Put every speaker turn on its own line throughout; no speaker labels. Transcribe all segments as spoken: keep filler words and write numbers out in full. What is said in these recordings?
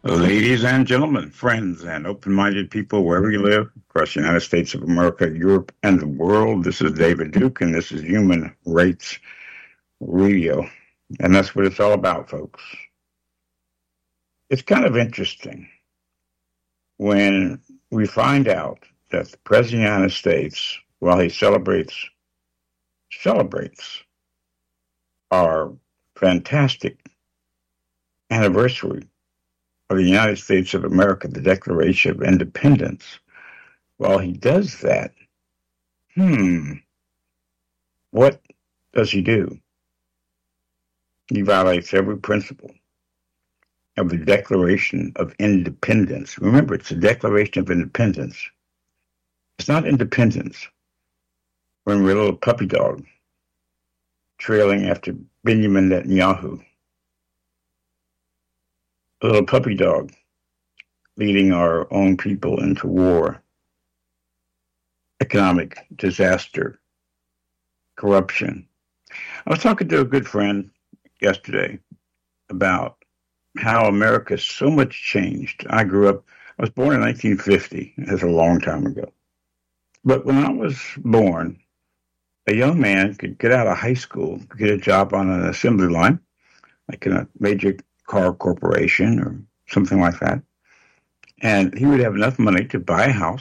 Ladies and gentlemen, friends and open-minded people wherever you live across the United States of America, Europe, and the world, this is David Duke, and this is Human Rights Radio. And that's what it's all about, folks. It's kind of interesting when we find out that the President of the United States, while he celebrates, celebrates our fantastic anniversary of the United States of America, the Declaration of Independence, while he does that, hmm, what does he do? He violates every principle of the Declaration of Independence. Remember, it's a Declaration of Independence. It's not independence when we're a little puppy dog trailing after Benjamin Netanyahu. A little puppy dog leading our own people into war, economic disaster, corruption. I was talking to a good friend yesterday about how America so much changed. I grew up, I was born in nineteen fifty. That's a long time ago. But when I was born, a young man could get out of high school, get a job on an assembly line, like in a major car corporation or something like that. And he would have enough money to buy a house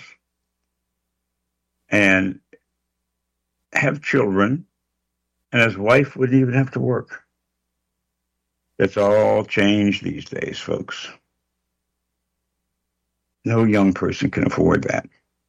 and have children, and his wife wouldn't even have to work. It's all changed these days, folks. No young person can afford that.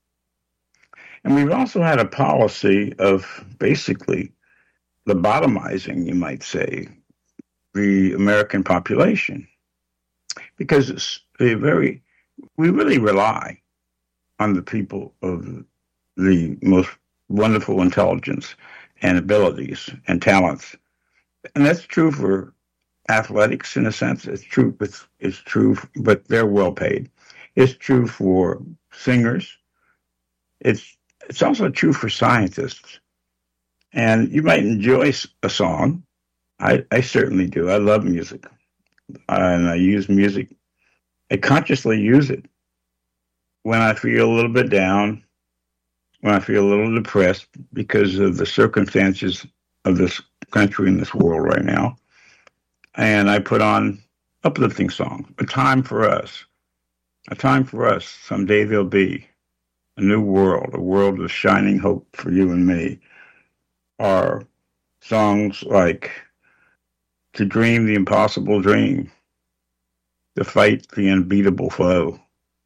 And we've also had a policy of basically lobotomizing, you might say, the American population, because it's a very, we really rely on the people of the most wonderful intelligence and abilities and talents. And that's true for athletics in a sense. It's true, it's, it's true, but they're well paid. It's true for singers. It's, it's also true for scientists. And you might enjoy a song. I, I certainly do. I love music. And I use music. I consciously use it when I feel a little bit down, when I feel a little depressed because of the circumstances of this country and this world right now. And I put on uplifting songs, A Time for Us. A time for us. Someday there'll be a new world, a world of shining hope for you and me. Or songs like To Dream the Impossible Dream, To Fight the Unbeatable Foe.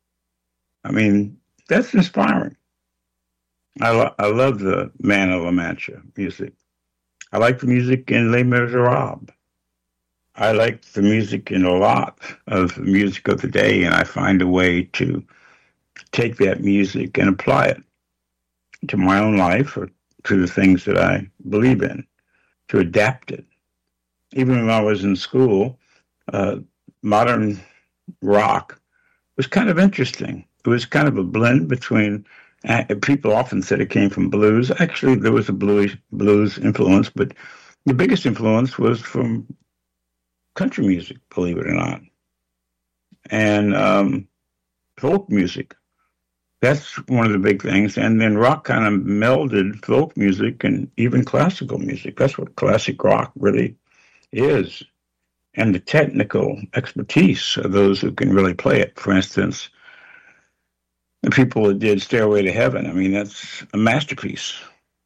I mean, that's inspiring. I, lo- I love the Man of La Mancha music. I like the music in Les Miserables. I like the music in a lot of the music of the day, and I find a way to take that music and apply it to my own life or to the things that I believe in, to adapt it. Even when I was in school, uh, modern rock was kind of interesting. It was kind of a blend between, uh, people often said it came from blues. Actually, there was a blues, blues influence, but the biggest influence was from country music, believe it or not, and um, folk music. That's one of the big things. And then rock kind of melded folk music and even classical music. That's what classic rock really is. And the technical expertise of those who can really play it. For instance, the people that did Stairway to Heaven, I mean, that's a masterpiece.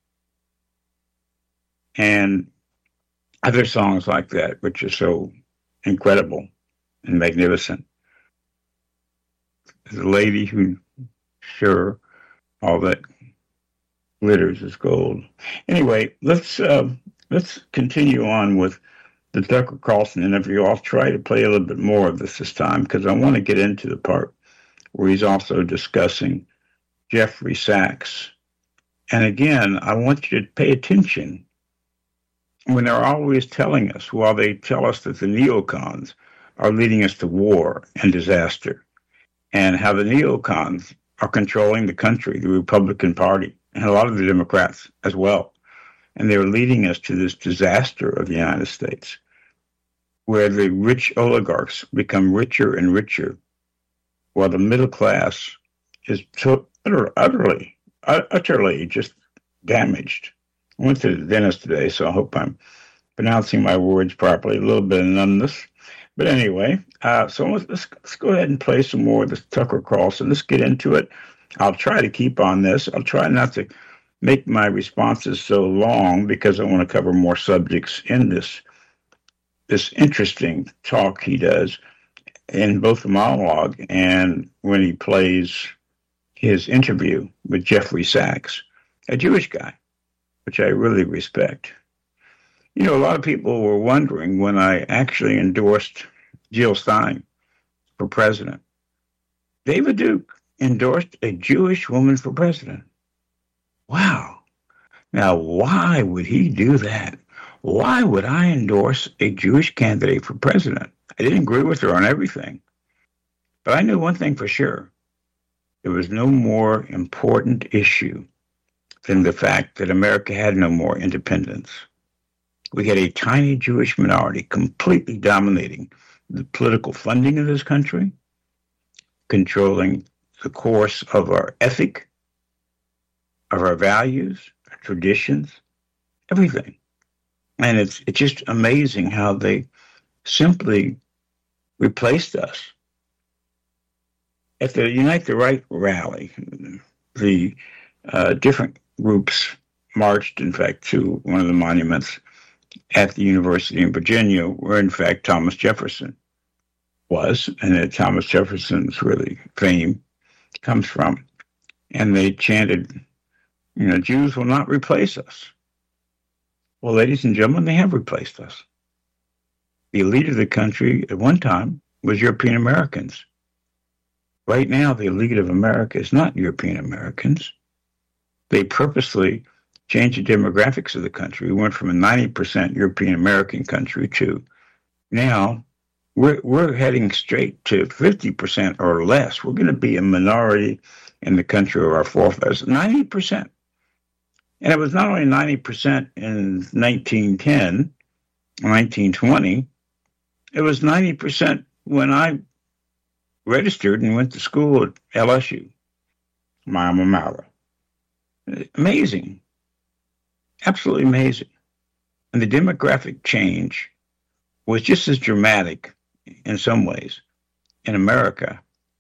And other songs like that, which are so incredible and magnificent. There's a lady who, sure, all that glitters is gold. Anyway, let's uh, let's continue on with the Tucker Carlson interview. I'll try to play a little bit more of this this time because I want to get into the part where he's also discussing Jeffrey Sachs. And again, I want you to pay attention when they're always telling us, while they tell us that the neocons are leading us to war and disaster, and how the neocons are controlling the country, the Republican Party, and a lot of the Democrats as well. And they're leading us to this disaster of the United States. where the rich oligarchs become richer and richer, while the middle class is so utter, utterly, utterly just damaged. I went to the dentist today, so I hope I'm pronouncing my words properly. A little bit of numbness. But anyway, uh, so let's, let's, let's go ahead and play some more of this Tucker Carlson. Let's get into it. I'll try to keep on this. I'll try not to make my responses so long because I want to cover more subjects in this this interesting talk he does in both the monologue and when he plays his interview with Jeffrey Sachs, a Jewish guy, which I really respect. You know, a lot of people were wondering when I actually endorsed Jill Stein for president. David Duke endorsed a Jewish woman for president. Wow. Now, why would he do that? Why would I endorse a Jewish candidate for president? I didn't agree with her on everything. But I knew one thing for sure. There was no more important issue than the fact that America had no more independence. We had a tiny Jewish minority completely dominating the political funding of this country, controlling the course of our ethic, of our values, our traditions, everything. And it's it's just amazing how they simply replaced us. At the Unite the Right rally, the uh, different groups marched, in fact, to one of the monuments at the University in Virginia, where, in fact, Thomas Jefferson was, and that Thomas Jefferson's really fame comes from. And they chanted, you know, Jews will not replace us. Well, ladies and gentlemen, they have replaced us. The elite of the country at one time was European Americans. Right now, the elite of America is not European Americans. They purposely changed the demographics of the country. We went from a ninety percent European American country to now we're, we're heading straight to fifty percent or less. We're going to be a minority in the country of our forefathers, ninety percent. And it was not only ninety percent in nineteen ten, nineteen twenty, it was ninety percent when I registered and went to school at L S U, my alma mater. Amazing. Absolutely amazing. And the demographic change was just as dramatic in some ways in America.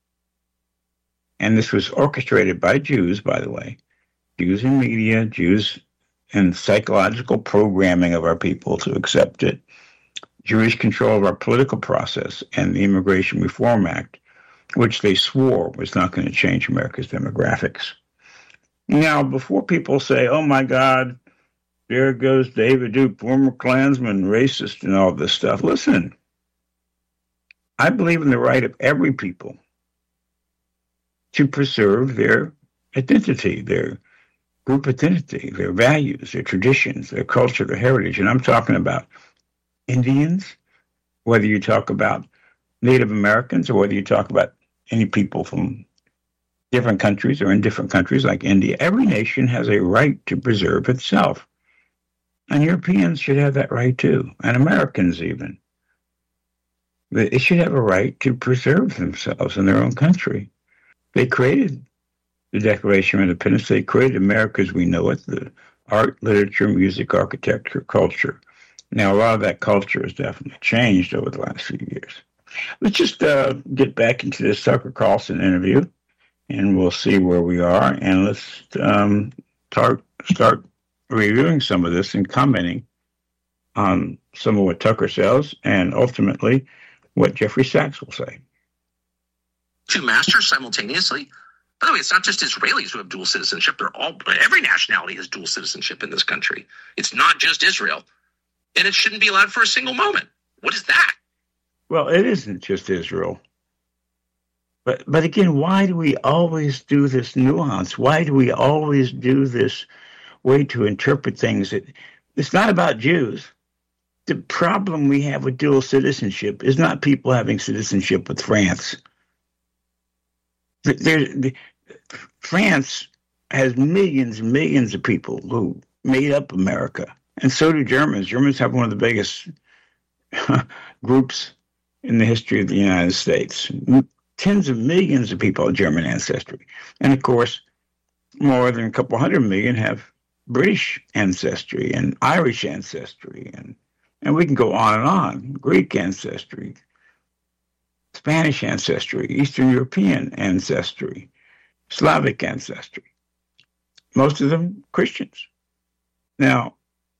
And this was orchestrated by Jews, by the way. Jews in media, Jews in psychological programming of our people to accept it, Jewish control of our political process, and the Immigration Reform Act, which they swore was not going to change America's demographics. Now, before people say, oh my God, there goes David Duke, former Klansman, racist, and all this stuff. Listen, I believe in the right of every people to preserve their identity, their group identity, their values, their traditions, their culture, their heritage. And I'm talking about Indians, whether you talk about Native Americans or whether you talk about any people from different countries or in different countries like India. Every nation has a right to preserve itself. And Europeans should have that right too, and Americans even. They should have a right to preserve themselves in their own country. They created the Declaration of Independence. They created America as we know it, the art, literature, music, architecture, culture. Now, a lot of that culture has definitely changed over the last few years. Let's just uh, get back into this Tucker Carlson interview, and we'll see where we are. And let's um, start, start reviewing some of this and commenting on some of what Tucker says and ultimately what Jeffrey Sachs will say.
Two masters simultaneously? By the way, it's not just Israelis who have dual citizenship. They're all, every nationality has dual citizenship in this country. It's not just Israel. And it shouldn't be allowed for a single moment. What is that?
Well, it isn't just Israel. But but again, why do we always do this nuance? Why do we always do this way to interpret things? It, it's not about Jews. The problem we have with dual citizenship is not people having citizenship with France. There, the, France has millions and millions of people who made up America. And so do Germans. Germans have one of the biggest groups in the history of the United States. Tens of millions of people have German ancestry. And of course, more than a couple hundred million have British ancestry and Irish ancestry. And, and we can go on and on. Greek ancestry, Spanish ancestry, Eastern European ancestry, Slavic ancestry. Most of them Christians. Now,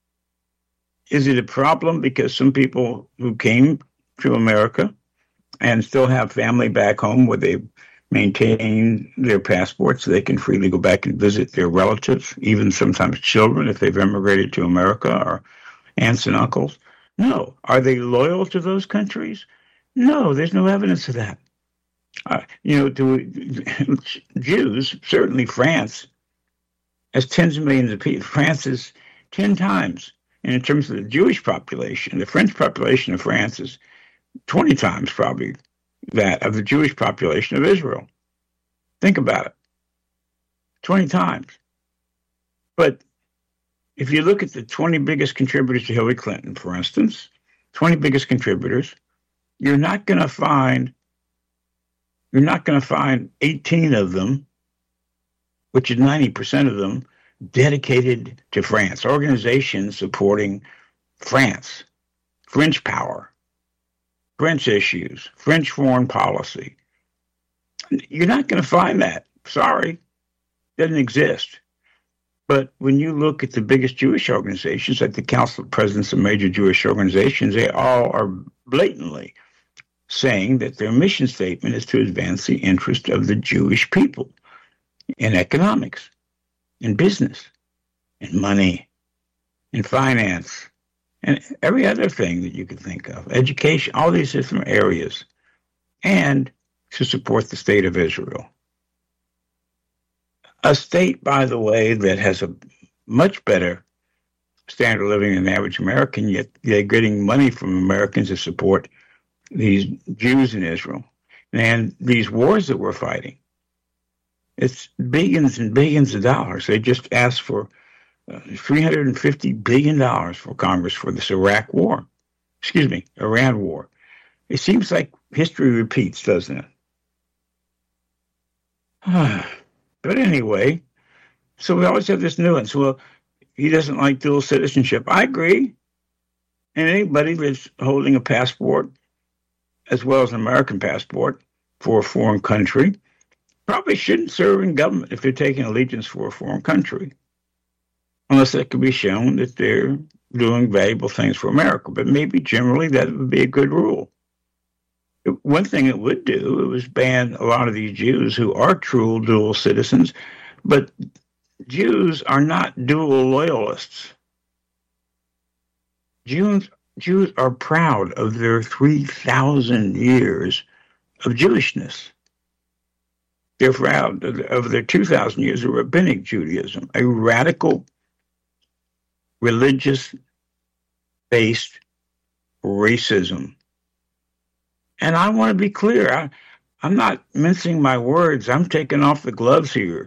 is it a problem because some people who came to America and still have family back home where they maintain their passports so they can freely go back and visit their relatives, even sometimes children if they've immigrated to America, or aunts and uncles? No. Are they loyal to those countries? No, there's no evidence of that. Uh, you know, to Jews, certainly France, has tens of millions of people. France is ten times, and in terms of the Jewish population, the French population of France is twenty times probably that of the Jewish population of Israel. Think about it. twenty times. But if you look at the twenty biggest contributors to Hillary Clinton, for instance, twenty biggest contributors, you're not going to find you're not going to find eighteen of them, which is ninety percent of them, dedicated to France, organizations supporting France, French power, French issues, French foreign policy. You're not going to find that. Sorry. Doesn't exist. But when you look at the biggest Jewish organizations, like the Council of Presidents of major Jewish organizations, they all are blatantly saying that their mission statement is to advance the interest of the Jewish people in economics, in business, in money, in finance, and every other thing that you could think of, education, all these different areas, and to support the state of Israel. A state, by the way, that has a much better standard of living than the average American, yet they're getting money from Americans to support these Jews in Israel. And these wars that we're fighting, it's billions and billions of dollars. They just asked for uh, three hundred fifty billion dollars for Congress for this Iraq war. Excuse me, Iran war. It seems like history repeats, doesn't it? But anyway, so we always have this nuance. Well, he doesn't like dual citizenship. I agree. And anybody that's holding a passport, as well as an American passport, for a foreign country, probably shouldn't serve in government if they're taking allegiance for a foreign country, unless it can be shown that they're doing valuable things for America. But maybe generally that would be a good rule. One thing it would do, it was ban a lot of these Jews who are true dual citizens, but Jews are not dual loyalists. Jews, Jews are proud of their three thousand years of Jewishness. They're proud of their two thousand years of rabbinic Judaism, a radical, religious-based racism. And I want to be clear. I, I'm not mincing my words. I'm taking off the gloves here.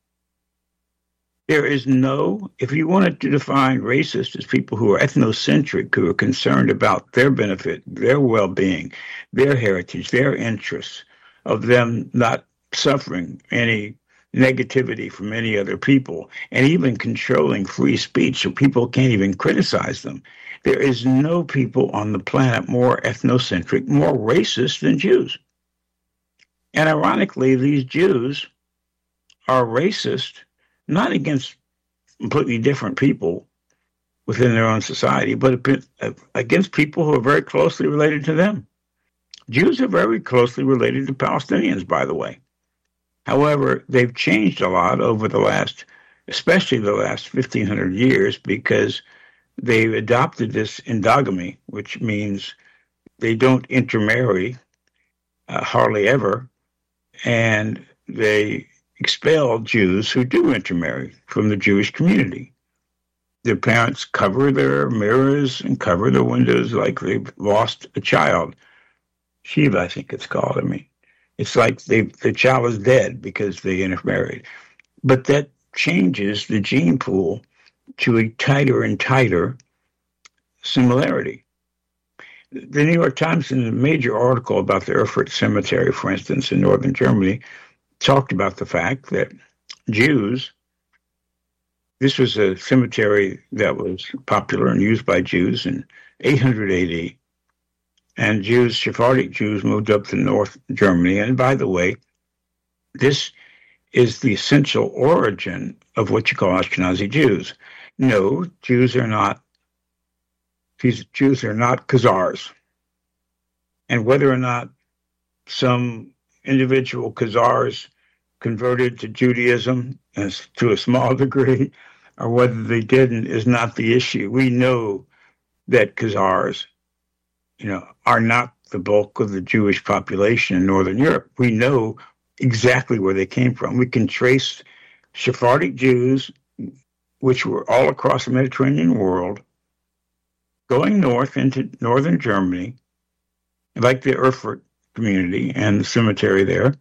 There is no, if you wanted to define racist as people who are ethnocentric, who are concerned about their benefit, their well-being, their heritage, their interests, of them not suffering any negativity from any other people, and even controlling free speech so people can't even criticize them. There is no people on the planet more ethnocentric, more racist than Jews. And ironically, these Jews are racist, not against completely different people within their own society, but against people who are very closely related to them. Jews are very closely related to Palestinians, by the way. However, they've changed a lot over the last, especially the last fifteen hundred years, because they've adopted this endogamy, which means they don't intermarry uh, hardly ever, and they expel Jews who do intermarry from the Jewish community. Their parents cover their mirrors and cover their windows like they've lost a child. Shiva, I think it's called. I mean, it's like they, the child is dead because they intermarried. But that changes the gene pool to a tighter and tighter similarity. the New York Times, in a major article about the Erfurt Cemetery, for instance, in northern Germany, talked about the fact that Jews, this was a cemetery that was popular and used by Jews in eight hundred A D. And Jews, Sephardic Jews, moved up to North Germany. And by the way, this is the essential origin of what you call Ashkenazi Jews. No, Jews are not, these Jews are not Khazars. And whether or not some individual Khazars converted to Judaism as to a small degree, or whether they didn't, is not the issue. We know that Khazars, you know, are not the bulk of the Jewish population in Northern Europe. We know exactly where they came from. We can trace Sephardic Jews, which were all across the Mediterranean world, going north into northern Germany, like the Erfurt community and the cemetery there.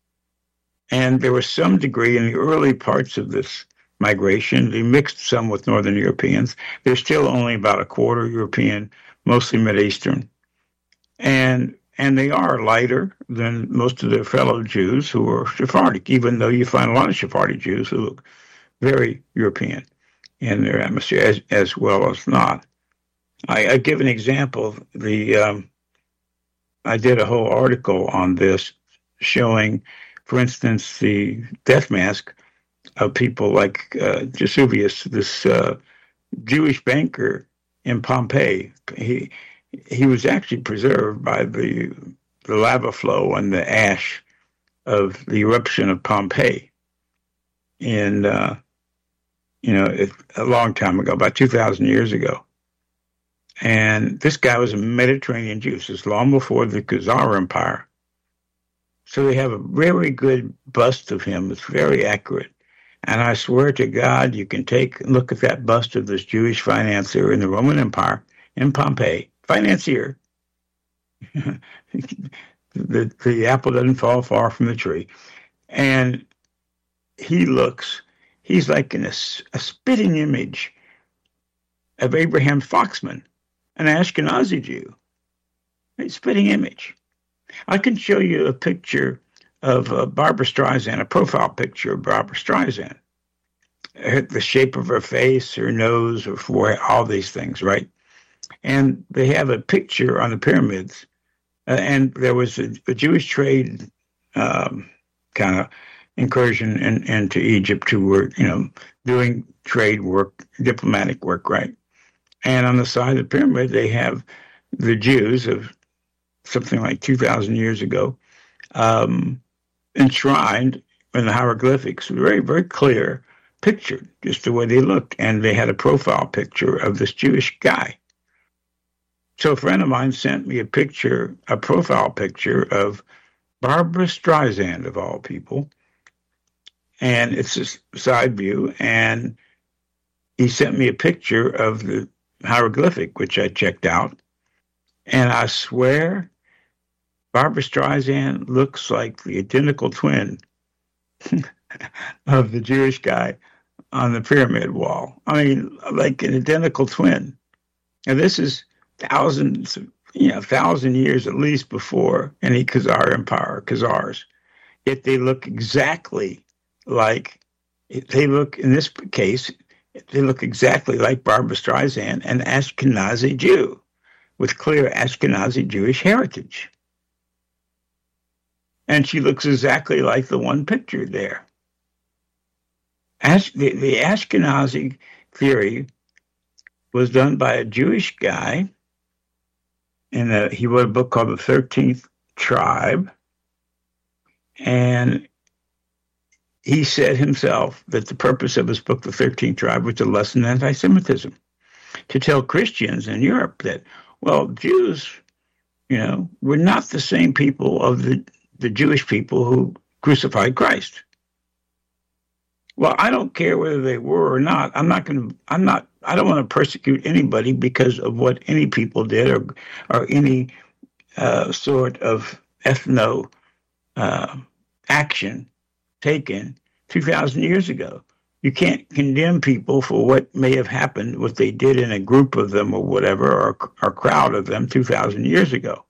And there was some degree in the early parts of this migration. They mixed some with Northern Europeans. They're still only about a quarter European, mostly Mideastern. And and they are lighter than most of their fellow Jews who are Sephardic, even though you find a lot of Sephardic Jews who look very European in their atmosphere, as, as well as not. I, I give an example. The um, I did a whole article on this showing, for instance, the death mask of people like uh, Vesuvius, this uh, Jewish banker in Pompeii. He he was actually preserved by the the lava flow and the ash of the eruption of Pompeii in uh, you know it, a long time ago, about two thousand years ago. And this guy was a Mediterranean Jew. This is long before the Khazar Empire. So they have a very good bust of him. It's very accurate. And I swear to God, you can take and look at that bust of this Jewish financier in the Roman Empire in Pompeii. Financier. the, the apple doesn't fall far from the tree. And he looks, he's like in a, a spitting image of Abraham Foxman, an Ashkenazi Jew. A spitting image. I can show you a picture of uh, Barbara Streisand, a profile picture of Barbara Streisand. Her, the shape of her face, her nose, her forehead, all these things, right? And they have a picture on the pyramids. Uh, and there was a, a Jewish trade um, kind of incursion in, into Egypt who were, you know, doing trade work, diplomatic work, right? And on the side of the pyramid, they have the Jews of something like two thousand years ago, um, enshrined in the hieroglyphics, very, very clear picture, just the way they looked. And they had a profile picture of this Jewish guy. So a friend of mine sent me a picture, a profile picture of Barbara Streisand, of all people. And it's a side view. And he sent me a picture of the hieroglyphic, which I checked out. And I swear, Barbara Streisand looks like the identical twin of the Jewish guy on the pyramid wall. I mean, like an identical twin. And this is thousands, you know, thousand years at least before any Khazar Empire, Khazars. Yet they look exactly like, they look, in this case, they look exactly like Barbara Streisand, an Ashkenazi Jew with clear Ashkenazi Jewish heritage. And she looks exactly like the one pictured there. As the, the Ashkenazi theory was done by a Jewish guy, and a, he wrote a book called The thirteenth Tribe, and he said himself that the purpose of his book, The thirteenth Tribe, was to lessen anti-Semitism, to tell Christians in Europe that, well, Jews, you know, were not the same people of the, the Jewish people who crucified Christ. Well, I don't care whether they were or not. I'm not going to, I'm not, I don't want to persecute anybody because of what any people did or, or any uh, sort of ethno uh, action taken two thousand years ago. You can't condemn people for what may have happened, what they did in a group of them or whatever, or a crowd of them two thousand years ago.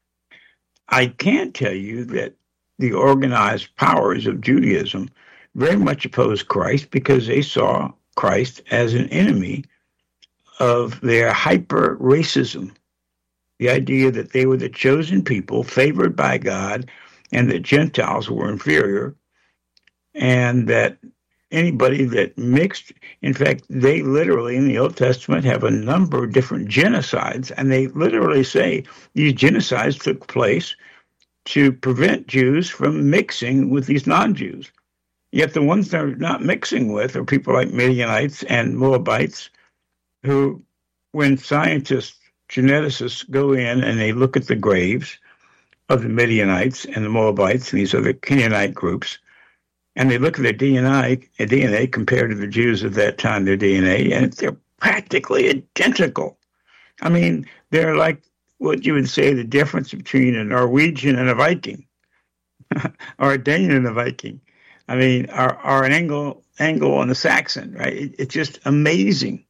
I can tell you that the organized powers of Judaism very much opposed Christ because they saw Christ as an enemy of their hyper racism. The idea that they were the chosen people, favored by God, and that Gentiles were inferior, and that anybody that mixed, in fact, they literally in the Old Testament have a number of different genocides, and they literally say these genocides took place to prevent Jews from mixing with these non-Jews. Yet the ones they're not mixing with are people like Midianites and Moabites, who, when scientists, geneticists go in and they look at the graves of the Midianites and the Moabites and these other Canaanite groups, and they look at their D N A, D N A compared to the Jews of that time, their D N A, and they're practically identical. I mean, they're like what you would say the difference between a Norwegian and a Viking, or a Dane and a Viking. I mean, or, or an Anglo, Anglo and a Saxon, right? It, it's just amazing.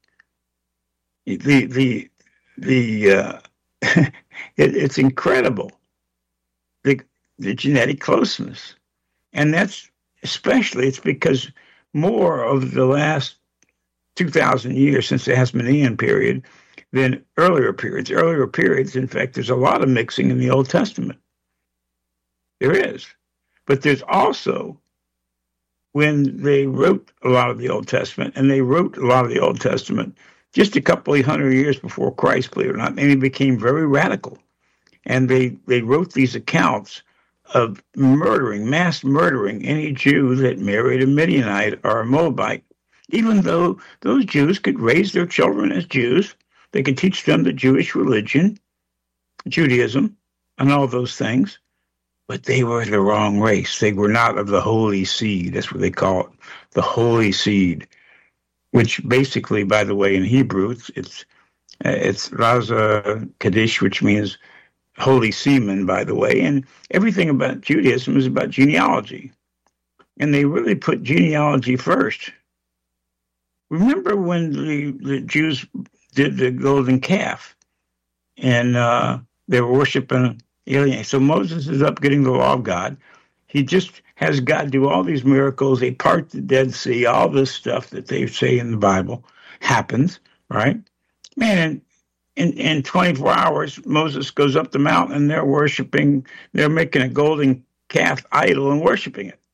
The the the uh, it, it's incredible. The the genetic closeness, and that's especially it's because more of the last two thousand years since the Hasmonean period than earlier periods. Earlier periods, in fact, there's a lot of mixing in the Old Testament. There is, but there's also when they wrote a lot of the Old Testament, and they wrote a lot of the Old Testament just a couple of hundred years before Christ, believe it or not, and they became very radical. And they, they wrote these accounts of murdering, mass murdering any Jew that married a Midianite or a Moabite, even though those Jews could raise their children as Jews. They could teach them the Jewish religion, Judaism, and all those things. But they were the wrong race. They were not of the holy seed. That's what they call it, the holy seed, which basically, by the way, in Hebrew, it's it's, it's Raza Kaddish, which means holy semen, by the way. And everything about Judaism is about genealogy. And they really put genealogy first. Remember when the, the Jews did the golden calf, and uh, they were worshiping alien. So Moses is up getting the law of God. He just has God do all these miracles. They part the Dead Sea. All this stuff that they say in the Bible happens, right? Man, in, in, in twenty-four hours, Moses goes up the mountain, and they're worshiping. They're making a golden calf idol and worshiping it.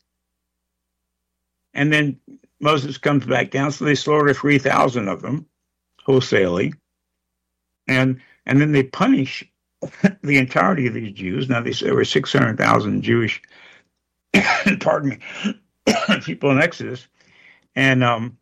And then Moses comes back down, so they slaughter three thousand of them wholesalely. And, and then they punish the entirety of these Jews. Now, they say there were six hundred thousand Jewish, pardon me, people in Exodus. And um,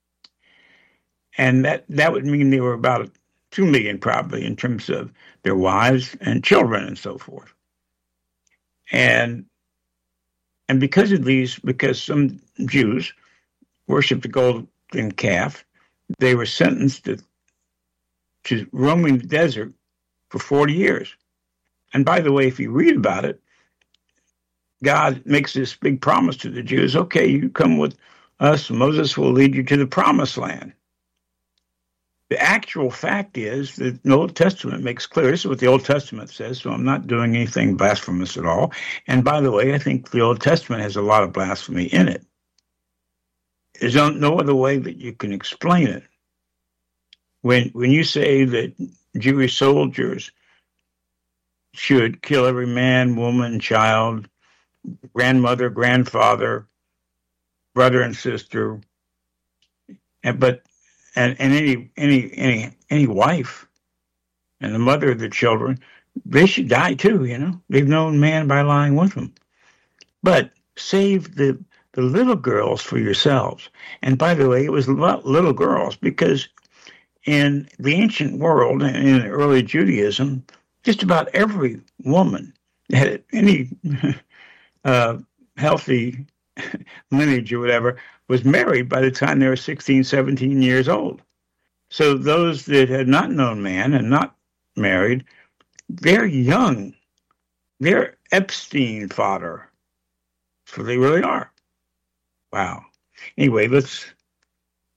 and that, that would mean they were about two million probably in terms of their wives and children and so forth. And and because of these, because some Jews worshiped the golden calf, they were sentenced to, to roaming the desert for forty years. And by the way, if you read about it, God makes this big promise to the Jews. Okay, you come with us, Moses will lead you to the promised land. The actual fact is that the Old Testament makes clear, this is what the Old Testament says, so I'm not doing anything blasphemous at all. And by the way, I think the Old Testament has a lot of blasphemy in it. There's no other way that you can explain it. When when you say that Jewish soldiers should kill every man, woman, child, grandmother, grandfather, brother and sister, and but and, and any any any any wife and the mother of the children, they should die too, you know. They've known man by lying with them. But save the the little girls for yourselves. And by the way, it was little girls because in the ancient world, in early Judaism, just about every woman that had any uh, healthy lineage or whatever was married by the time they were sixteen, seventeen years old. So those that had not known man and not married, they're young. They're Epstein fodder. That's what they really are. Wow. Anyway, let's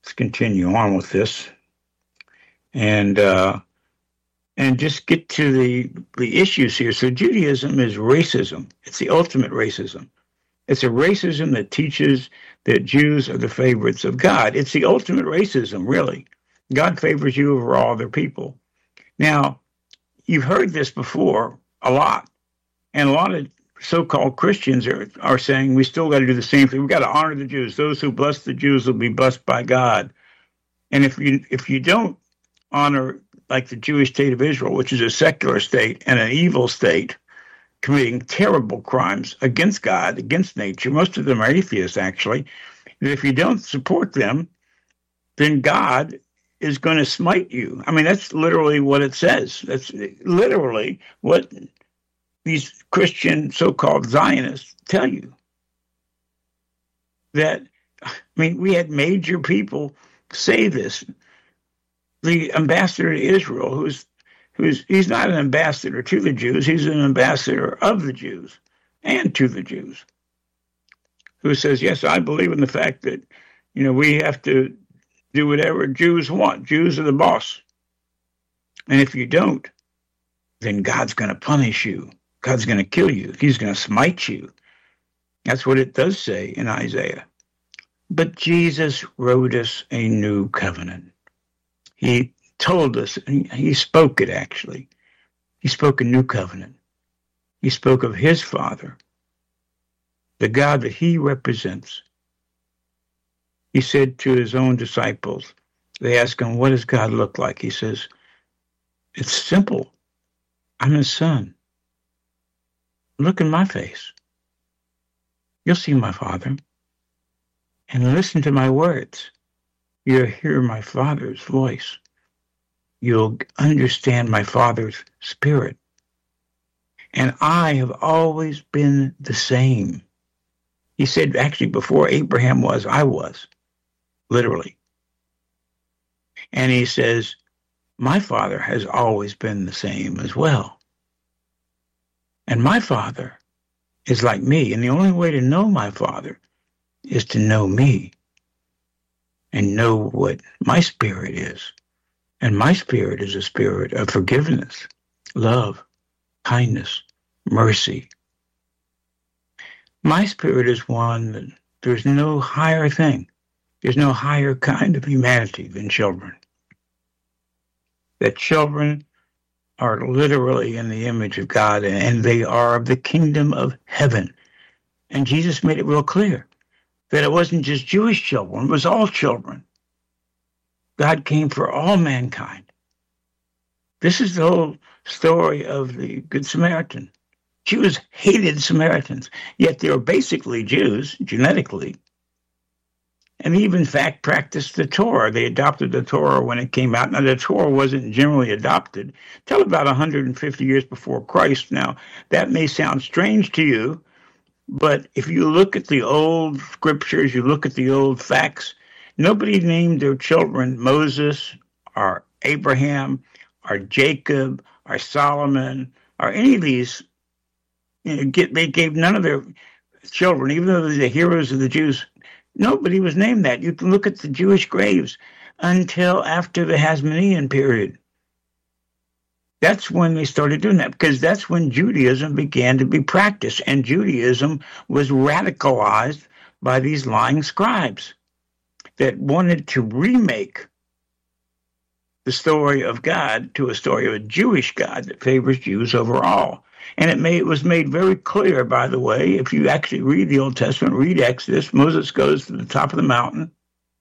let's continue on with this. And uh, and just get to the, the issues here. So Judaism is racism. It's the ultimate racism. It's a racism that teaches that Jews are the favorites of God. It's the ultimate racism, really. God favors you over all other people. Now, you've heard this before a lot, and a lot of so-called Christians are, are saying we still got to do the same thing. We've got to honor the Jews. Those who bless the Jews will be blessed by God. And if you if you don't honor, like the Jewish state of Israel, which is a secular state and an evil state, committing terrible crimes against God, against nature, most of them are atheists, actually, that if you don't support them, then God is going to smite you. I mean, that's literally what it says. That's literally what these Christian so-called Zionists tell you. That, I mean, we had major people say this. The ambassador to Israel, who's who's he's not an ambassador to the Jews, he's an ambassador of the Jews and to the Jews, who says, yes, I believe in the fact that, you know, we have to do whatever Jews want. Jews are the boss. And if you don't, then God's going to punish you. God's going to kill you. He's going to smite you. That's what it does say in Isaiah. But Jesus wrote us a new covenant. He told us, he spoke it actually. He spoke a new covenant. He spoke of his Father, the God that he represents. He said to his own disciples, they asked him, what does God look like? He says, it's simple. I'm his son. Look in my face. You'll see my Father. And listen to my words. You'll hear my Father's voice. You'll understand my Father's spirit. And I have always been the same. He said, actually, before Abraham was, I was. Literally. And he says, my Father has always been the same as well. And my Father is like me. And the only way to know my Father is to know me and know what my spirit is. And my spirit is a spirit of forgiveness, love, kindness, mercy. My spirit is one that there's no higher thing. There's no higher kind of humanity than children. That children are literally in the image of God, and they are of the kingdom of heaven. And Jesus made it real clear that it wasn't just Jewish children, it was all children. God came for all mankind. This is the whole story of the Good Samaritan. Jews hated Samaritans, yet they were basically Jews, genetically. And they even, in fact, practiced the Torah. They adopted the Torah when it came out. Now, the Torah wasn't generally adopted till about one hundred fifty years before Christ. Now, that may sound strange to you, but if you look at the old scriptures, you look at the old facts, nobody named their children Moses or Abraham or Jacob or Solomon or any of these. You know, get, they gave none of their children, even though they're the heroes of the Jews, nobody was named that. You can look at the Jewish graves until after the Hasmonean period. That's when they started doing that, because that's when Judaism began to be practiced, and Judaism was radicalized by these lying scribes that wanted to remake the story of God to a story of a Jewish God that favors Jews over all. And it, made, it was made very clear, by the way, if you actually read the Old Testament, read Exodus, Moses goes to the top of the mountain,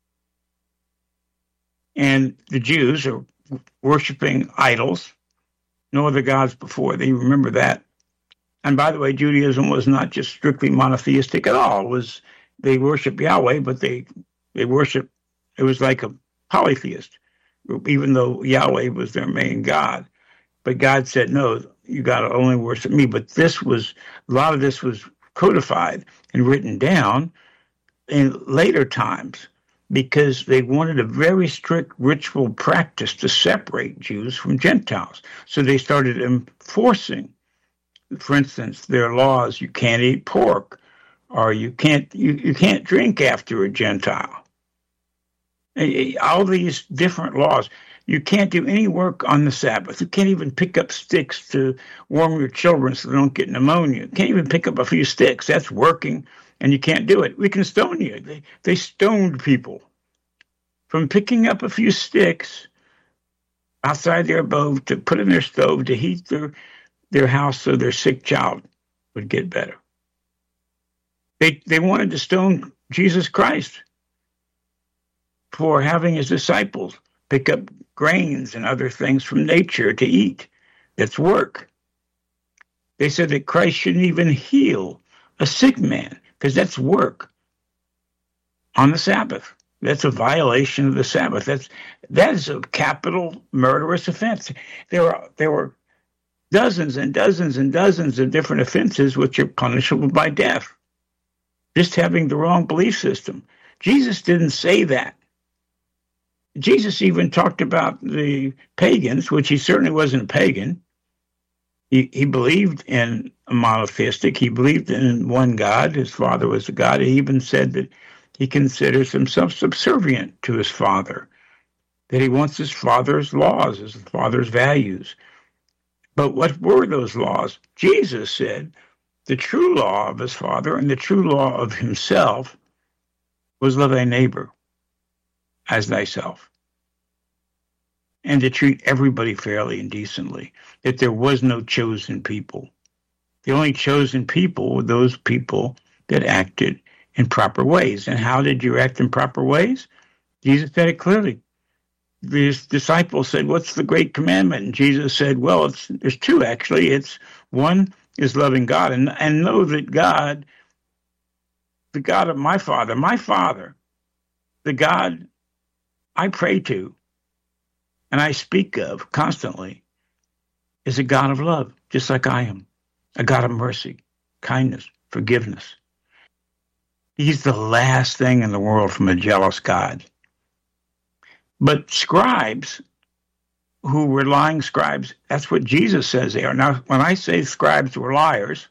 and the Jews are worshiping idols, no other gods before. They remember that. And by the way, Judaism was not just strictly monotheistic at all. It was, they worship Yahweh, but they, they worship, it was like a polytheist, even though Yahweh was their main God. But God said, no, you got to only worship me. But this was, a lot of this was codified and written down in later times because they wanted a very strict ritual practice to separate Jews from Gentiles. So they started enforcing, for instance, their laws. You can't eat pork, or you can't you, you can't drink after a Gentile. All these different laws. You can't do any work on the Sabbath. You can't even pick up sticks to warm your children so they don't get pneumonia. You can't even pick up a few sticks. That's working, and you can't do it. We can stone you. They, they stoned people from picking up a few sticks outside their abode to put in their stove to heat their, their house so their sick child would get better. They, they wanted to stone Jesus Christ for having his disciples pick up grains and other things from nature to eat. That's work. They said that Christ shouldn't even heal a sick man because that's work on the Sabbath. That's a violation of the Sabbath. That's that is a capital murderous offense. There were there were dozens and dozens and dozens of different offenses which are punishable by death. Just having the wrong belief system. Jesus didn't say that. Jesus even talked about the pagans, which he certainly wasn't a pagan. He, he believed in a monotheistic. He believed in one God. His father was a God. He even said that he considers himself subservient to his father, that he wants his father's laws, his father's values. But what were those laws? Jesus said the true law of his father and the true law of himself was love thy neighbor as thyself, and to treat everybody fairly and decently, that there was no chosen people. The only chosen people were those people that acted in proper ways. And how did you act in proper ways? Jesus said it clearly. His disciples said, what's the great commandment? And Jesus said, well, it's, there's two, actually. It's one is loving God and, and know that God, the God of my Father, my Father, the God I pray to and I speak of constantly is a God of love, just like I am, a God of mercy, kindness, forgiveness. He's the last thing in the world from a jealous God. But scribes, who were lying scribes, that's what Jesus says they are. Now, when I say scribes were liars,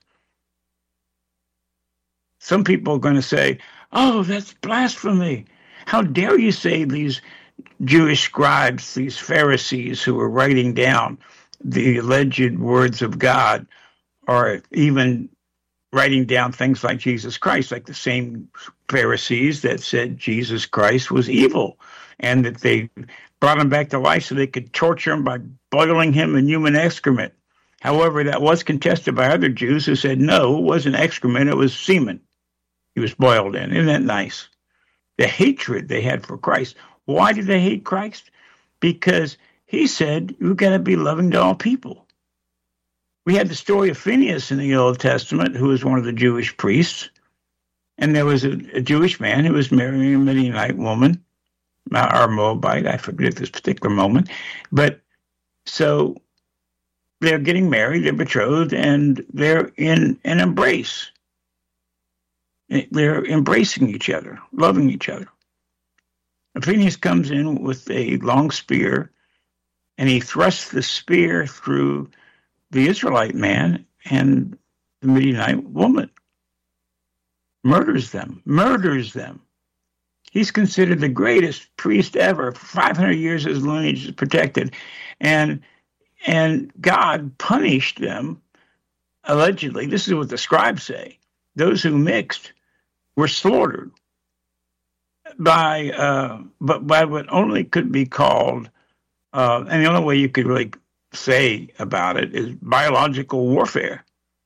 some people are going to say, oh, that's blasphemy. How dare you say these Jewish scribes, these Pharisees who were writing down the alleged words of God, or even writing down things like Jesus Christ, like the same Pharisees that said Jesus Christ was evil and that they brought him back to life so they could torture him by boiling him in human excrement. However, that was contested by other Jews who said, no, it wasn't excrement, it was semen he was boiled in. Isn't that nice? The hatred they had for Christ. Why did they hate Christ? Because he said, you've got to be loving to all people. We had the story of Phineas in the Old Testament, who was one of the Jewish priests. And there was a, a Jewish man who was marrying a Midianite woman, or Moabite, I forget this particular moment. But so they're getting married, they're betrothed, and they're in an embrace. They're embracing each other, loving each other. And Phineas comes in with a long spear, and he thrusts the spear through the Israelite man and the Midianite woman. Murders them, murders them. He's considered the greatest priest ever. For five hundred years his lineage is protected. And, and God punished them, allegedly. This is what the scribes say. Those who mixed were slaughtered by, uh, but by what only could be called, uh, and the only way you could really say about it is biological warfare.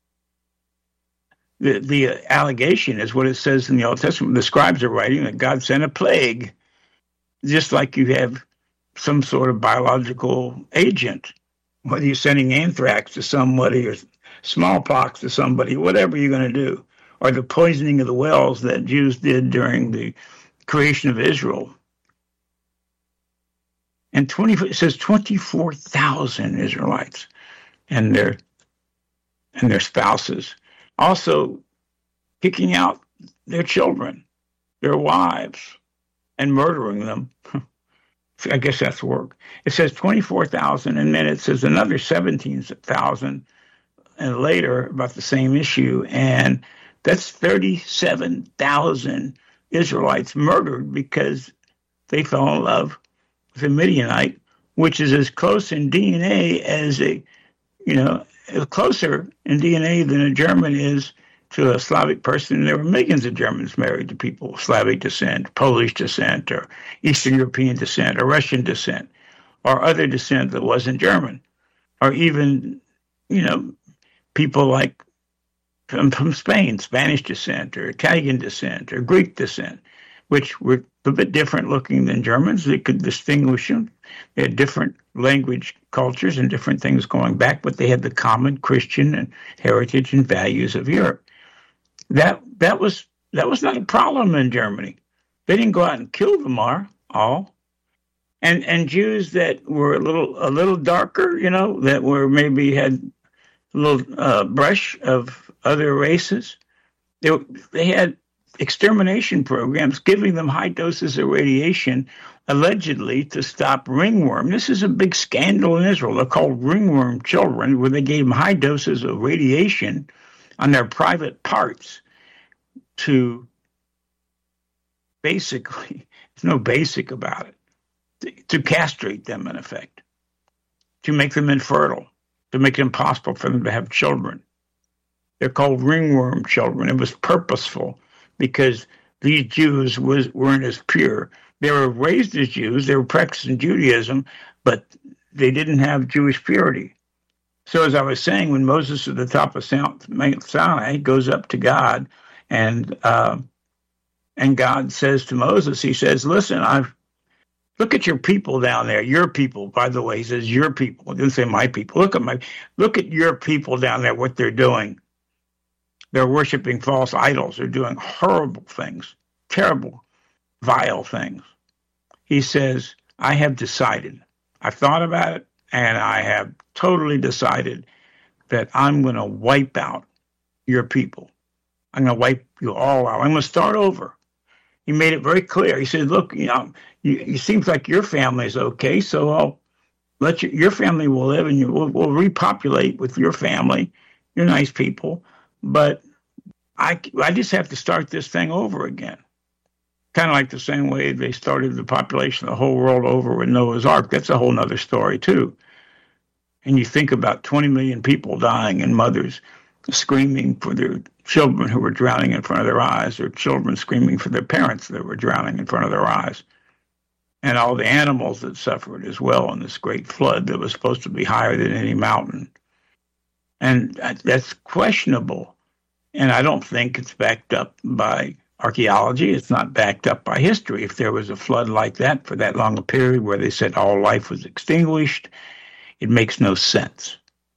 The the allegation is what it says in the Old Testament. The scribes are writing that God sent a plague, just like you have some sort of biological agent, whether you're sending anthrax to somebody or smallpox to somebody, whatever you're going to do, or the poisoning of the wells that Jews did during the creation of Israel. And twenty it says twenty-four thousand Israelites and their and their spouses, also kicking out their children, their wives, and murdering them. I guess that's work. It says twenty-four thousand, and then it says another seventeen thousand and later about the same issue, and that's thirty-seven thousand Israelites murdered because they fell in love with a Midianite, which is as close in D N A as a, you know, closer in D N A than a German is to a Slavic person. And there were millions of Germans married to people of Slavic descent, Polish descent, or Eastern European descent, or Russian descent, or other descent that wasn't German, or even, you know, people like from, from Spain, Spanish descent, or Italian descent, or Greek descent, which were a bit different looking than Germans. They could distinguish them. They had different language, cultures, and different things going back, but they had the common Christian and heritage and values of Europe. That that was that was not a problem in Germany. They didn't go out and kill them all. And and Jews that were a little a little darker, you know, that were maybe had a little uh, brush of other races, they they had extermination programs giving them high doses of radiation, allegedly to stop ringworm. This is a big scandal in Israel. They're called ringworm children, where they gave them high doses of radiation on their private parts to basically, there's no basic about it, to, to castrate them, in effect, to make them infertile, to make it impossible for them to have children. They're called ringworm children. It was purposeful because these Jews was, weren't as pure. They were raised as Jews. They were practicing Judaism, but they didn't have Jewish purity. So as I was saying, when Moses at the top of Mount Sinai goes up to God, and uh, and God says to Moses, he says, listen, I've look at your people down there, your people, by the way. He says, your people. He didn't say my people. Look at my, look at your people down there, what they're doing. They're worshiping false idols. They're doing horrible things, terrible, vile things. He says, I have decided. I've thought about it, and I have totally decided that I'm going to wipe out your people. I'm going to wipe you all out. I'm going to start over. He made it very clear. He said, look, you know, you, it seems like your family is okay, so I'll let you, your family will live, and you will we'll repopulate with your family. You're nice people, but I, I just have to start this thing over again. Kind of like the same way they started the population of the whole world over with Noah's Ark. That's a whole nother story, too. And you think about twenty million people dying and mothers screaming for their children who were drowning in front of their eyes, or children screaming for their parents that were drowning in front of their eyes. And all the animals that suffered as well in this great flood that was supposed to be higher than any mountain. And that's questionable. And I don't think it's backed up by archaeology. It's not backed up by history. If there was a flood like that for that long a period where they said all life was extinguished, it makes no sense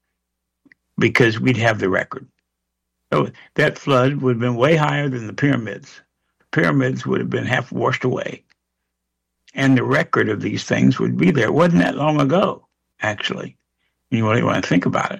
because we'd have the record. So that flood would have been way higher than the pyramids. The pyramids would have been half washed away. And the record of these things would be there. It wasn't that long ago, actually, when you really want to think about it.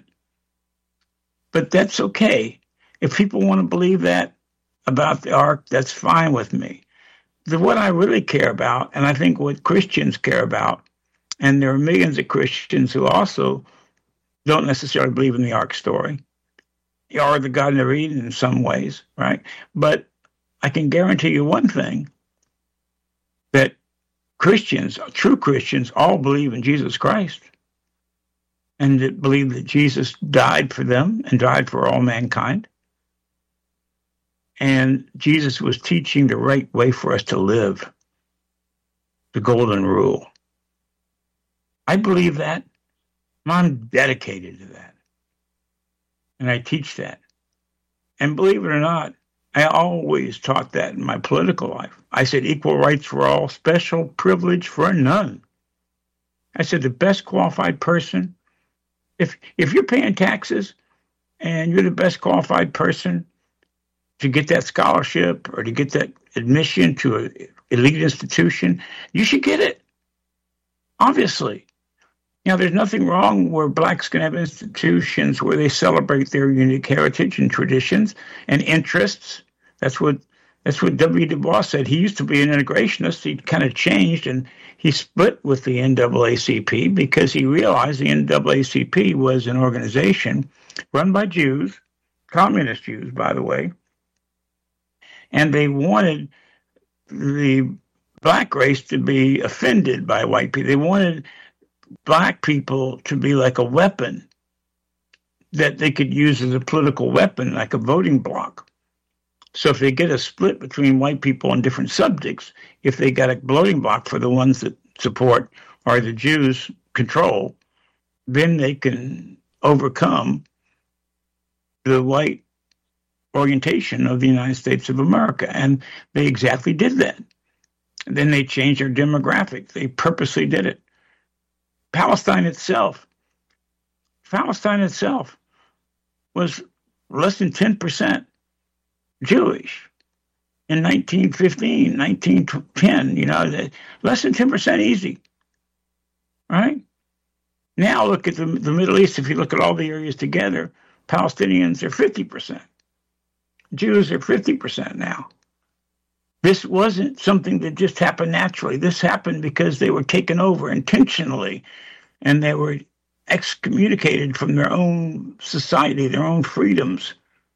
But that's okay. If people want to believe that about the ark, that's fine with me. The, what I really care about, and I think what Christians care about, and there are millions of Christians who also don't necessarily believe in the ark story, or the God never Eden in some ways, right? But I can guarantee you one thing, that Christians, true Christians, all believe in Jesus Christ, and that believe that Jesus died for them and died for all mankind. And Jesus was teaching the right way for us to live, the golden rule. I believe that. I'm dedicated to that. And I teach that. And believe it or not, I always taught that in my political life. I said equal rights for all, special privilege for none. I said the best qualified person, if if you're paying taxes and you're the best qualified person to get that scholarship or to get that admission to an elite institution, you should get it. Obviously. You know, there's nothing wrong where blacks can have institutions where they celebrate their unique heritage and traditions and interests. That's what that's what W. Du Bois said. He used to be an integrationist. He kind of changed, and he split with the N double A C P because he realized the N double A C P was an organization run by Jews, communist Jews, by the way, and they wanted the black race to be offended by white people. They wanted black people to be like a weapon that they could use as a political weapon, like a voting bloc. So if they get a split between white people on different subjects, if they got a voting bloc for the ones that support or the Jews control, then they can overcome the white orientation of the United States of America. And they exactly did that. And then they changed their demographic. They purposely did it. Palestine itself, Palestine itself was less than ten percent Jewish in nineteen fifteen, nineteen ten, you know, less than ten percent easy, right? Now look at the, the Middle East. If you look at all the areas together, Palestinians are fifty percent. Jews are fifty percent now. This wasn't something that just happened naturally. This happened because they were taken over intentionally, and they were excommunicated from their own society, their own freedoms.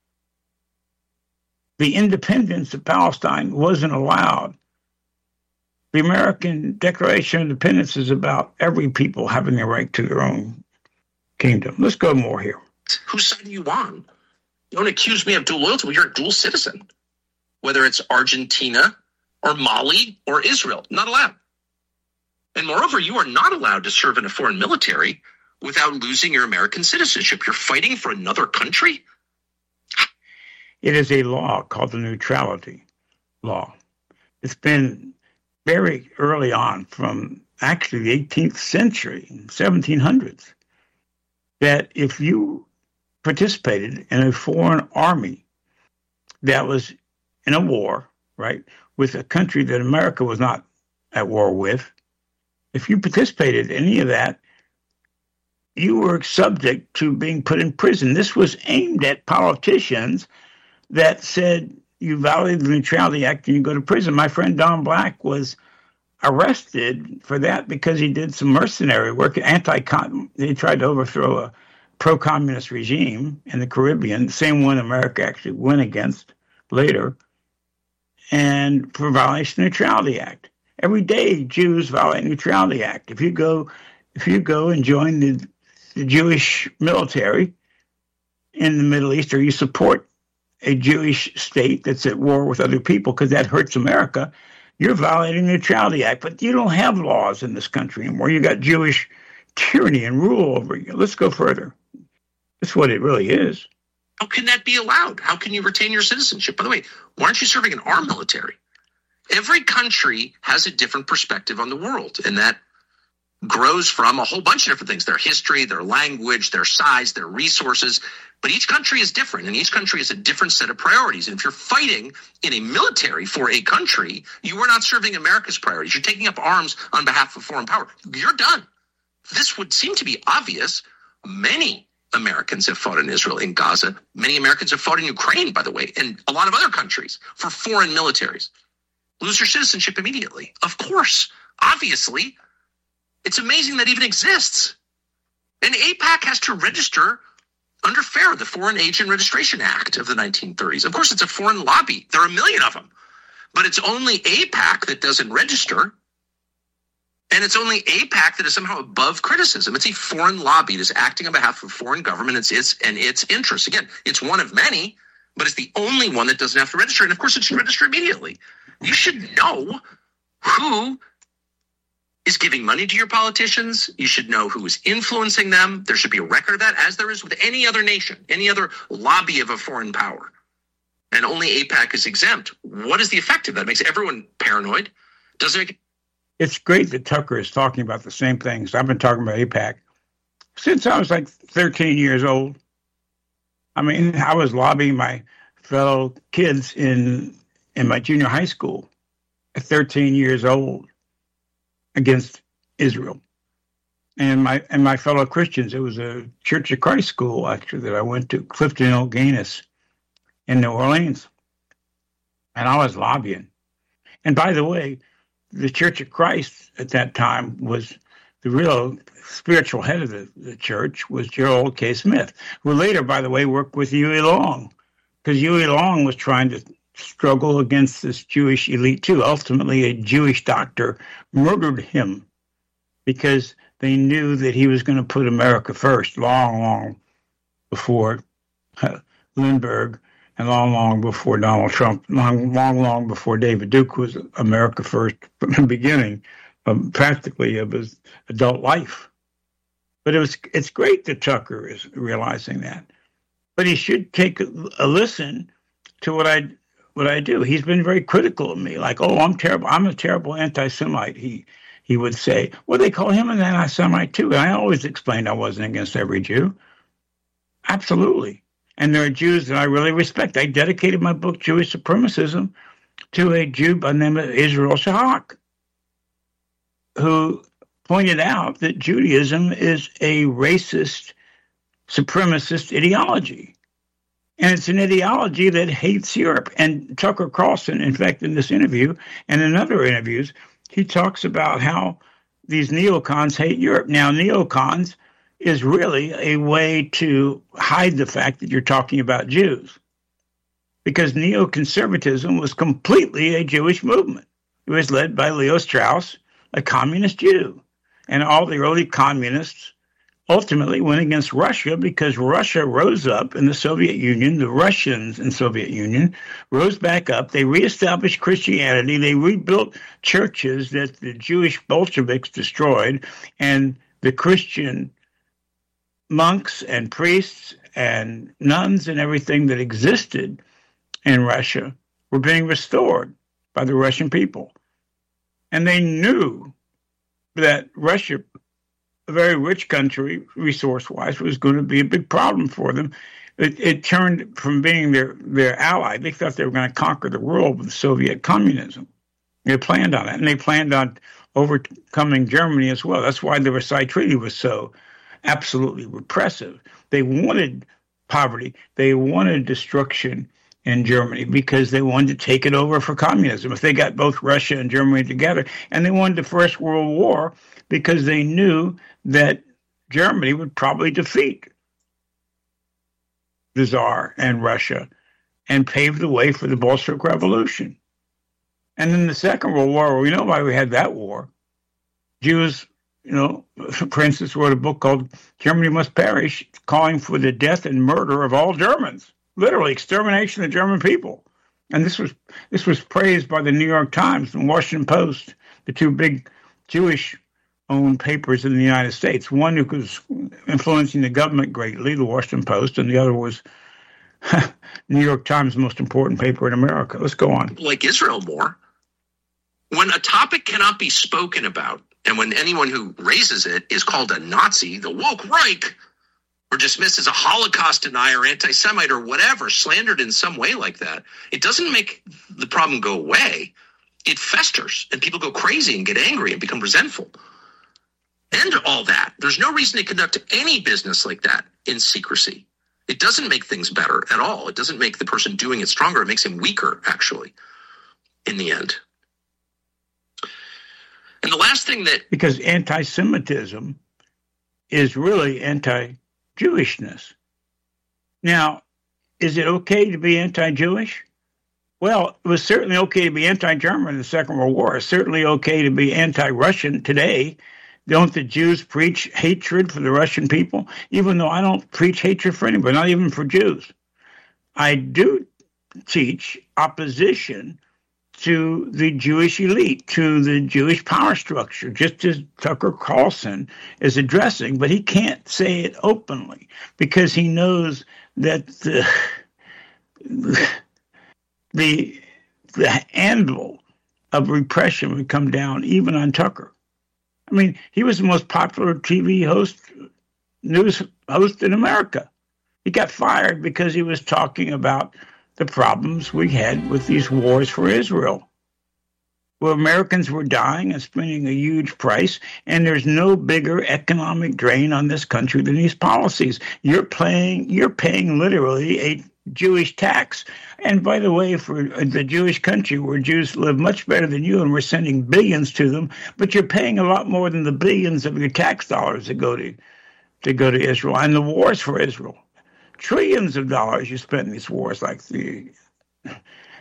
The independence of Palestine wasn't allowed. The American Declaration of Independence is about every people having the right to their own kingdom. Let's go more here.
Whose side are you on? You don't accuse me of dual loyalty. Well, you're a dual citizen. Whether it's Argentina or Mali or Israel, not allowed. And moreover, you are not allowed to serve in a foreign military without losing your American citizenship. You're fighting for another country?
It is a law called the neutrality law. It's been very early on, from actually the eighteenth century, seventeen hundreds, that if you participated in a foreign army that was in a war, right, with a country that America was not at war with, if you participated in any of that, you were subject to being put in prison. This was aimed at politicians that said you violated the Neutrality Act and you go to prison. My friend Don Black was arrested for that because he did some mercenary work. Anti-con, they tried to overthrow a pro-communist regime in the Caribbean, the same one America actually went against later, and for violation of the Neutrality Act. Every day, Jews violate the Neutrality Act. If you go, if you go and join the, the Jewish military in the Middle East, or you support a Jewish state that's at war with other people because that hurts America, you're violating the Neutrality Act. But you don't have laws in this country anymore. You got Jewish tyranny and rule over you. Let's go further. That's what it really is.
How can that be allowed? How can you retain your citizenship? By the way, why aren't you serving in our military? Every country has a different perspective on the world, and that grows from a whole bunch of different things: their history, their language, their size, their resources. But each country is different, and each country has a different set of priorities. And if you're fighting in a military for a country, you are not serving America's priorities. You're taking up arms on behalf of foreign power. You're done. This would seem to be obvious. Many Americans have fought in Israel, in Gaza. Many Americans have fought in Ukraine, by the way, and a lot of other countries for foreign militaries. Lose your citizenship immediately. Of course. Obviously. It's amazing that even exists. And AIPAC has to register under FARE, the Foreign Agent Registration Act of the nineteen thirties. Of course, it's a foreign lobby. There are a million of them. But it's only AIPAC that doesn't register. And it's only AIPAC that is somehow above criticism. It's a foreign lobby that is acting on behalf of a foreign government it's, it's, and its interests. Again, it's one of many, but it's the only one that doesn't have to register. And of course, it should register immediately. You should know who is giving money to your politicians. You should know who is influencing them. There should be a record of that, as there is with any other nation, any other lobby of a foreign power. And only AIPAC is exempt. What is the effect of that? It makes everyone paranoid. Doesn't make
It's great that Tucker is talking about the same things. I've been talking about AIPAC since I was like thirteen years old. I mean, I was lobbying my fellow kids in in my junior high school at thirteen years old against Israel. And my and my fellow Christians, it was a Church of Christ school, actually, that I went to, Clifton Hill Gaines in New Orleans. And I was lobbying. And by the way, the Church of Christ at that time was the real spiritual head of the, the church was Gerald K. Smith, who later, by the way, worked with Huey Long, because Huey Long was trying to struggle against this Jewish elite too. Ultimately, a Jewish doctor murdered him because they knew that he was going to put America first long, long before Lindbergh and long, long before Donald Trump, long, long, long before David Duke was America first from the beginning, um, practically of his adult life. But it was it's great that Tucker is realizing that. But he should take a, a listen to what I what I do. He's been very critical of me, like, oh, I'm terrible. I'm a terrible anti-Semite. He he would say, well, they call him an anti-Semite too. And I always explained I wasn't against every Jew. Absolutely. And there are Jews that I really respect. I dedicated my book, Jewish Supremacism, to a Jew by the name of Israel Shahak, who pointed out that Judaism is a racist, supremacist ideology. And it's an ideology that hates Europe. And Tucker Carlson, in fact, in this interview and in other interviews, he talks about how these neocons hate Europe. Now, neocons is really a way to hide the fact that you're talking about Jews, because neoconservatism was completely a Jewish movement. It was led by Leo Strauss, a communist Jew. And all the early communists ultimately went against Russia because Russia rose up in the Soviet Union. The Russians in Soviet Union rose back up. They reestablished Christianity. They rebuilt churches that the Jewish Bolsheviks destroyed. And the Christian monks and priests and nuns and everything that existed in Russia were being restored by the Russian people. And they knew that Russia, a very rich country, resource-wise, was going to be a big problem for them. It, it turned from being their, their ally. They thought they were going to conquer the world with Soviet communism. They planned on it, and they planned on overcoming Germany as well. That's why the Versailles Treaty was so absolutely repressive. They wanted poverty. They wanted destruction in Germany because they wanted to take it over for communism. If they got both Russia and Germany together, and they wanted the First World War because they knew that Germany would probably defeat the Tsar and Russia and pave the way for the Bolshevik Revolution. And then the Second World War, we know why we had that war. Jews, you know, for instance, wrote a book called Germany Must Perish, calling for the death and murder of all Germans. Literally, extermination of the German people. And this was this was praised by the New York Times and Washington Post, the two big Jewish-owned papers in the United States. One who was influencing the government greatly, the Washington Post, and the other was New York Times, the most important paper in America. Let's go on.
Like Israel more. When a topic cannot be spoken about, and when anyone who raises it is called a Nazi, the woke Reich, or dismissed as a Holocaust denier, anti-Semite, or whatever, slandered in some way like that, it doesn't make the problem go away. It festers, and people go crazy and get angry and become resentful. And all that. There's no reason to conduct any business like that in secrecy. It doesn't make things better at all. It doesn't make the person doing it stronger. It makes him weaker, actually, in the end. And the last thing that...
Because anti-Semitism is really anti-Jewishness. Now, is it okay to be anti-Jewish? Well, it was certainly okay to be anti-German in the Second World War. It's certainly okay to be anti-Russian today. Don't the Jews preach hatred for the Russian people? Even though I don't preach hatred for anybody, not even for Jews. I do teach opposition to the Jewish elite, to the Jewish power structure, just as Tucker Carlson is addressing, but he can't say it openly because he knows that the, the, the anvil of repression would come down even on Tucker. I mean, he was the most popular T V host, news host in America. He got fired because he was talking about the problems we had with these wars for Israel, where Americans were dying and spending a huge price, and there's no bigger economic drain on this country than these policies. You're paying, you're paying literally a Jewish tax. And by the way, for the Jewish country where Jews live much better than you and we're sending billions to them, but you're paying a lot more than the billions of your tax dollars that go to, to go to Israel and the wars for Israel. Trillions of dollars you spend in these wars, like the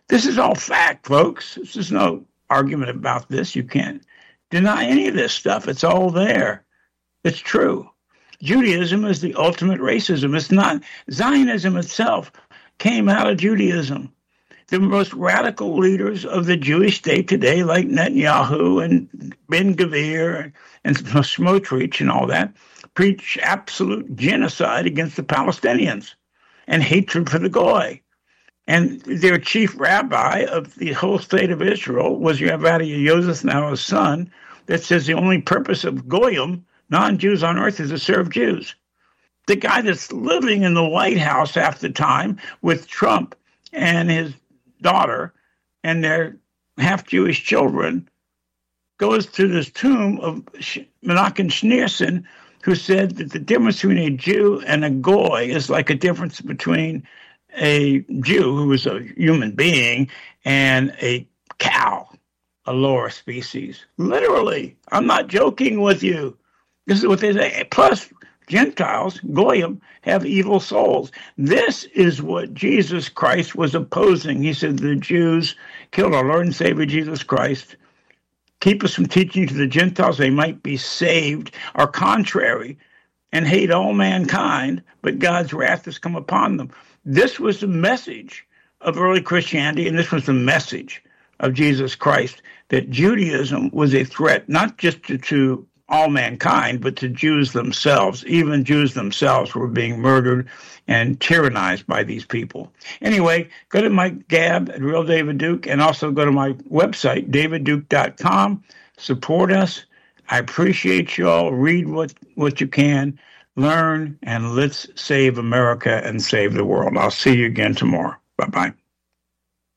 This is all fact, folks. This is no argument about this. You can't deny any of this stuff. It's all there. It's true. Judaism is the ultimate racism. It's not. Zionism itself came out of Judaism. The most radical leaders of the Jewish state today, like Netanyahu and Ben-Gvir and Smotrich and all that, preach absolute genocide against the Palestinians and hatred for the Goy. And their chief rabbi of the whole state of Israel was Yavadia Yosef, now his son, that says the only purpose of Goyim, non-Jews on earth, is to serve Jews. The guy that's living in the White House half the time with Trump and his daughter and their half-Jewish children goes to this tomb of Menachem Schneerson, who said that the difference between a Jew and a Goy is like a difference between a Jew, who was a human being, and a cow, a lower species. Literally, I'm not joking with you. This is what they say. Plus, Gentiles, Goyim, have evil souls. This is what Jesus Christ was opposing. He said the Jews killed our Lord and Savior Jesus Christ, keep us from teaching to the Gentiles they might be saved, are contrary, and hate all mankind, but God's wrath has come upon them. This was the message of early Christianity, and this was the message of Jesus Christ, that Judaism was a threat not just to, to all mankind, but to Jews themselves. Even Jews themselves were being murdered and tyrannized by these people. Anyway, go to my Gab at Real David Duke, and also go to my website, david duke dot com. Support us. I appreciate you all. Read what, what you can. Learn, and let's save America and save the world. I'll see you again tomorrow. Bye-bye.